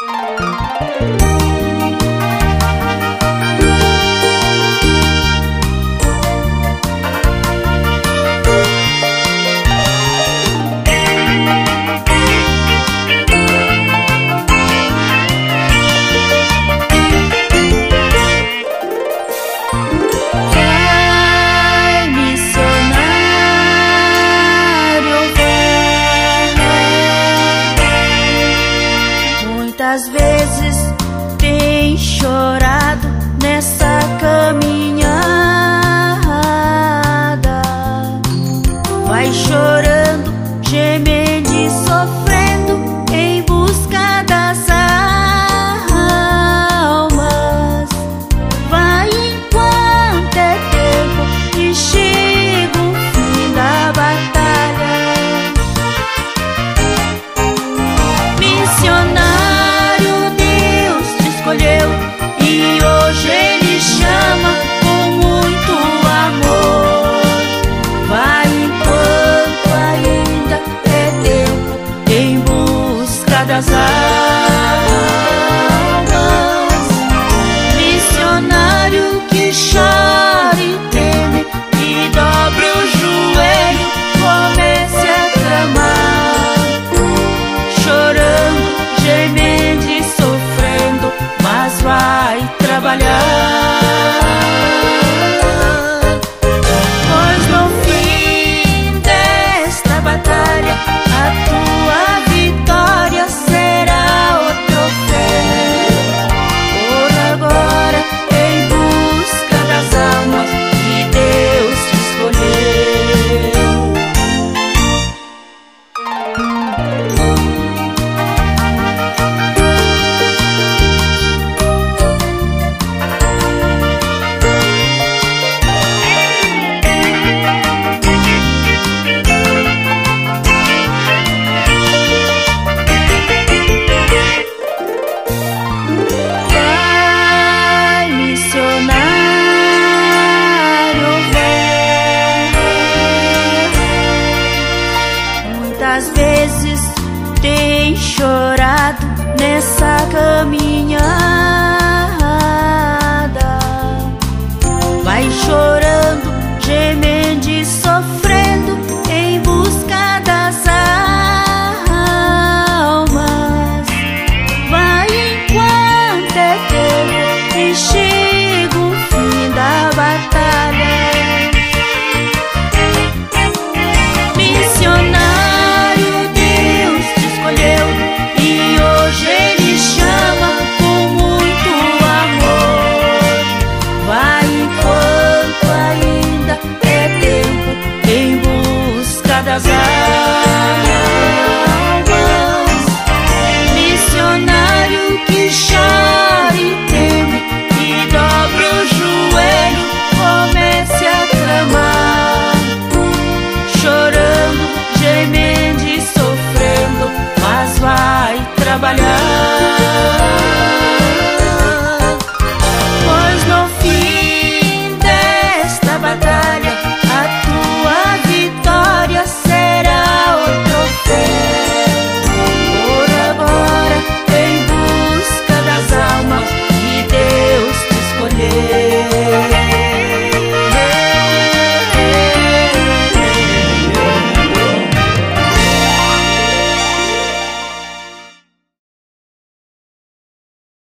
Muitas vezes tem chorado nessa caminhada, vai chorando, gemendo e sofrendo em busca das almas. Vai enquanto é tempo e chega o fim da batalha. Missionário, e hoje Ele chama com muito amor. Vai enquanto ainda é tempo, em busca das almas. Missionário que chora e teme e dobra o joelho, comece a clamar, chorando, gemendo e sofrendo, mas vai trabalhar. Pois no fim desta batalha a tua vitória será o troféu. Por agora em busca das almas que Deus te escolheu. Muitas vezes tem chorado nessa caminhada, vai chorando, gemendo e sofrendo em busca das almas. Vai enquanto é tempo e chega o fim da batalha. Missionário, Deus te escolheu e hoje Ele chama com muito amor. Vai enquanto ainda é tempo, em busca das almas. Missionário que